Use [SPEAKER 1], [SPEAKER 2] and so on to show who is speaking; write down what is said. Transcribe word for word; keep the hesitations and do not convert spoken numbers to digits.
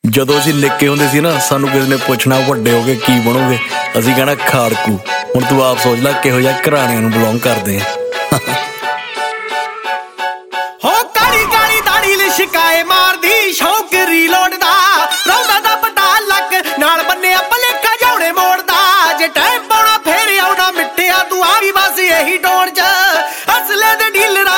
[SPEAKER 1] ਜਦੋਂ ਅਸੀਂ ਨਿੱਕੇ ਹੁੰਦੇ ਸੀ ਨਾ, ਸਾਨੂੰ ਕਿਸੇ ਨੇ ਪੁੱਛਣਾ ਵੱਡੇ ਹੋ ਕੇ ਕੀ ਬਣੋਗੇ, ਅਸੀਂ ਕਹਿਣਾ ਖਾੜਕੂ। ਹੁਣ ਤੂੰ ਆਪ ਸੋਚ ਲੈ ਕਿਹੋ ਜਿਹਾ ਘਰਾਣਿਆਂ ਨੂੰ ਬਿਲੋਂਗ ਕਰਦੇ ਆ।
[SPEAKER 2] ਹੋ ਕਾਲੀ ਕਾਲੀ ਦਾੜੀ ਲਿਸ਼ਕਾਏ ਮਾਰਦੀ ਸ਼ੌਕ ਰੀਲੋਡ ਦਾ, ਰੌਂਦਾ ਦਾ ਪਟਾ ਲੱਕ ਨਾਲ ਬੰਨਿਆ ਭਲੇਖਾ ਜੌੜੇ ਮੋੜਦਾ। ਜੇ ਟਾਈਮ ਪਾਉਣਾ ਫੇਰ ਆਉਣਾ ਮਿੱਟਿਆ ਤੂੰ ਆ ਵੀ ਬਸ ਇਹੀ ਡੋਰ ਚ, ਅਸਲੇ ਦੇ ਡੀਲਰ